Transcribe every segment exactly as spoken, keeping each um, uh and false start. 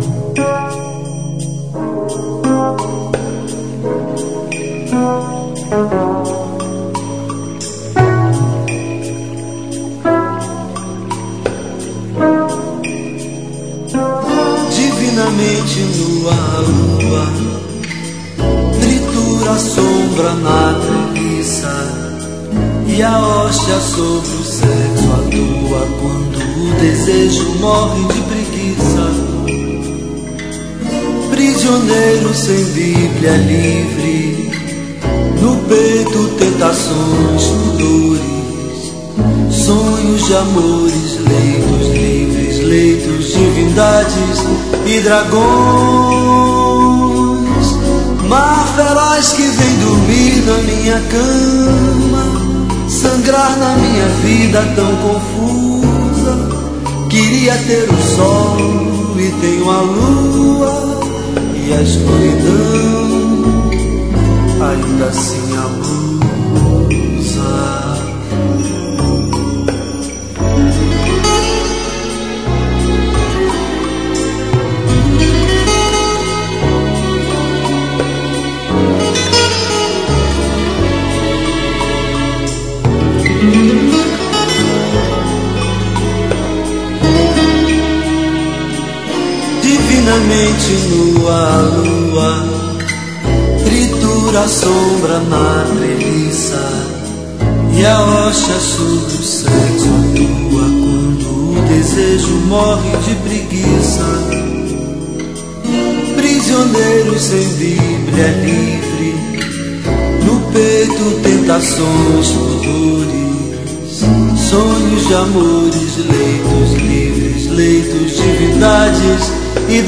Divinamente nua a lua tritura a sombra na treliça, e a hóstia sobre o sexo atua quando o desejo morre de preguiça. Prisioneiro sem Bíblia livre, no peito tentações, pudores, sonhos de amores, leitos livres, leitos, divindades e dragões. Mar feroz que vem dormir na minha cama, sangrar na minha vida tão confusa. Queria ter o sol e tenho a lua, e a escuridão ainda assim abusa. Divinamente nua a lua tritura a sombra na treliça, e a hóstia sobre o sexo atua quando o desejo morre de preguiça. Prisioneiro sem Bíblia livre, no peito tentações, pudores, sonhos de amores, leitos livres, leitos, divindades e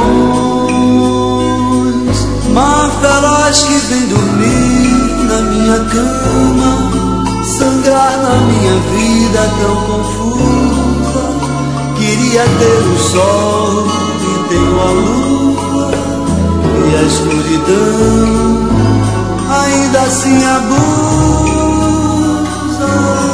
dragões. Mar feroz que vem dormir na minha cama, sangrar na minha vida tão confusa. Queria ter o sol e tenho a lua, e a escuridão ainda assim abusa.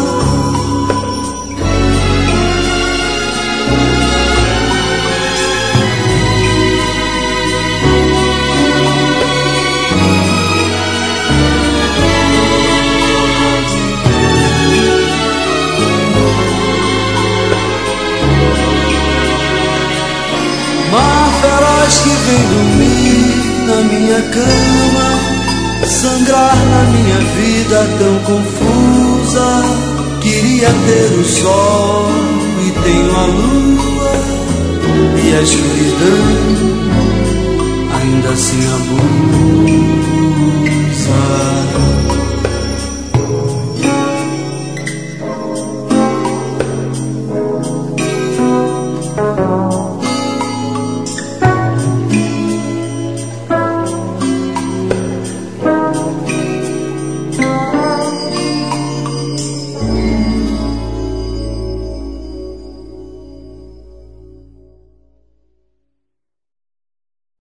Mar feroz que vem dormir na minha cama, sangrar na minha vida tão confusa. Queria ter o sol e tenho a lua, e a escuridão ainda assim abusa.